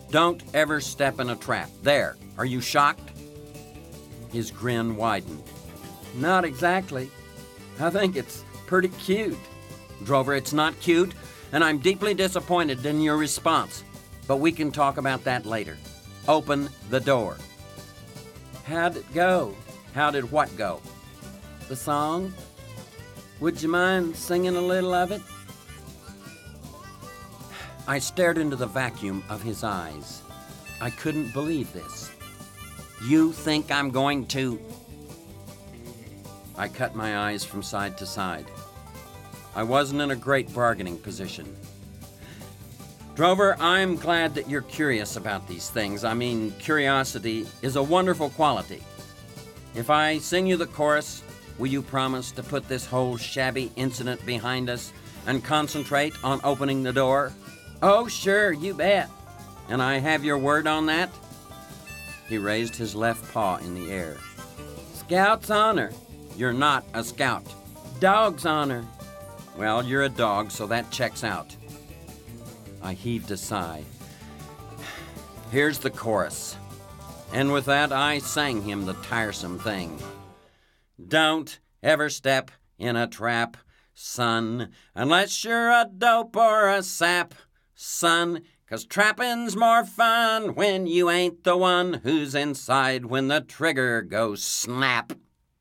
Don't ever step in a trap. There. Are you shocked? His grin widened. Not exactly. I think it's pretty cute. Drover, it's not cute, and I'm deeply disappointed in your response. But we can talk about that later. Open the door. How'd it go? How did what go? The song? Would you mind singing a little of it? I stared into the vacuum of his eyes. I couldn't believe this. You think I'm going to... I cut my eyes from side to side. I wasn't in a great bargaining position. Drover, I'm glad that you're curious about these things. I mean, curiosity is a wonderful quality. If I sing you the chorus, will you promise to put this whole shabby incident behind us and concentrate on opening the door? Oh, sure, you bet. And I have your word on that? He raised his left paw in the air. Scout's honor. You're not a scout. Dog's honor. Well, you're a dog, so that checks out. I heaved a sigh. Here's the chorus. And with that, I sang him the tiresome thing. Don't ever step in a trap, son, unless you're a dope or a sap, son, 'cause trapping's more fun when you ain't the one who's inside when the trigger goes snap.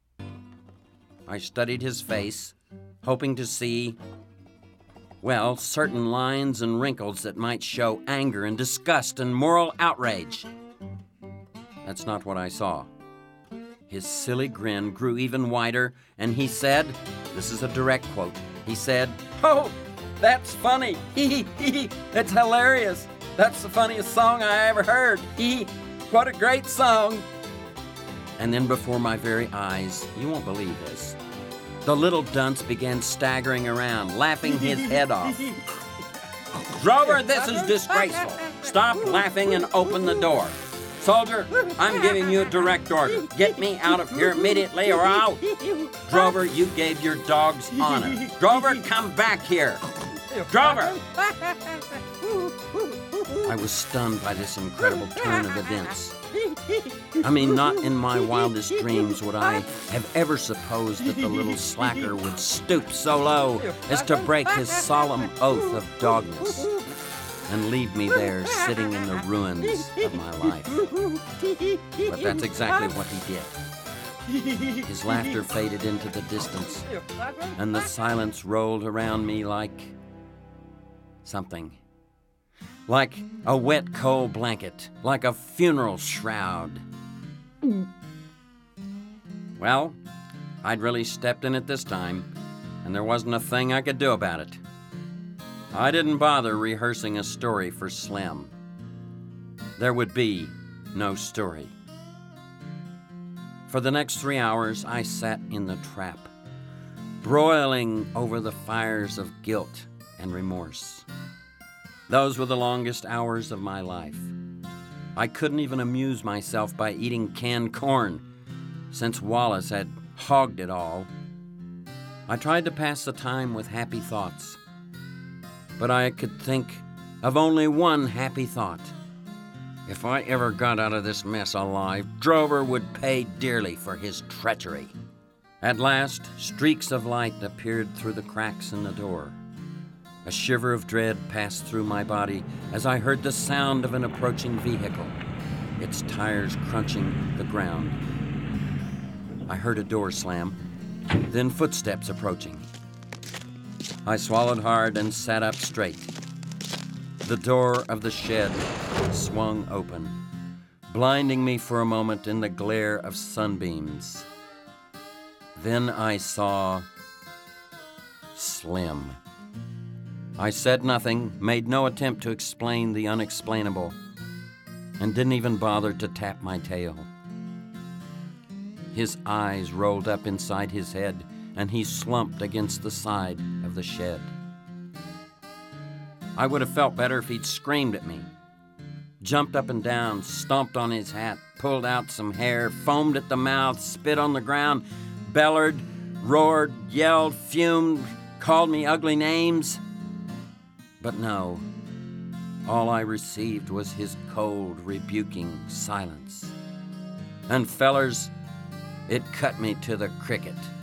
I studied his face, hoping to see, well, certain lines and wrinkles that might show anger and disgust and moral outrage. That's not what I saw. His silly grin grew even wider, and he said, this is a direct quote, he said, "Oh, that's funny. Hee hee. It's hilarious. That's the funniest song I ever heard. Hee. What a great song." And then before my very eyes, you won't believe this, the little dunce began staggering around, laughing his head off. Drover, this is disgraceful. Stop laughing and open the door. Soldier, I'm giving you a direct order. Get me out of here immediately or I'll... Drover, you gave your dog's honor. Drover, come back here. Drover! I was stunned by this incredible turn of events. I mean, not in my wildest dreams would I have ever supposed that the little slacker would stoop so low as to break his solemn oath of dogness and leave me there sitting in the ruins of my life. But that's exactly what he did. His laughter faded into the distance, and the silence rolled around me like something. Like a wet, cold blanket, like a funeral shroud. Well, I'd really stepped in it this time, and there wasn't a thing I could do about it. I didn't bother rehearsing a story for Slim. There would be no story. For the next 3 hours, I sat in the trap, broiling over the fires of guilt and remorse. Those were the longest hours of my life. I couldn't even amuse myself by eating canned corn, since Wallace had hogged it all. I tried to pass the time with happy thoughts, but I could think of only one happy thought. If I ever got out of this mess alive, Drover would pay dearly for his treachery. At last, streaks of light appeared through the cracks in the door. A shiver of dread passed through my body as I heard the sound of an approaching vehicle, its tires crunching the ground. I heard a door slam, then footsteps approaching. I swallowed hard and sat up straight. The door of the shed swung open, blinding me for a moment in the glare of sunbeams. Then I saw Slim. I said nothing, made no attempt to explain the unexplainable, and didn't even bother to tap my tail. His eyes rolled up inside his head, and he slumped against the side of the shed. I would have felt better if he'd screamed at me, jumped up and down, stomped on his hat, pulled out some hair, foamed at the mouth, spit on the ground, bellowed, roared, yelled, fumed, called me ugly names. But no, All I received was his cold, rebuking silence. And fellers, it cut me to the cricket.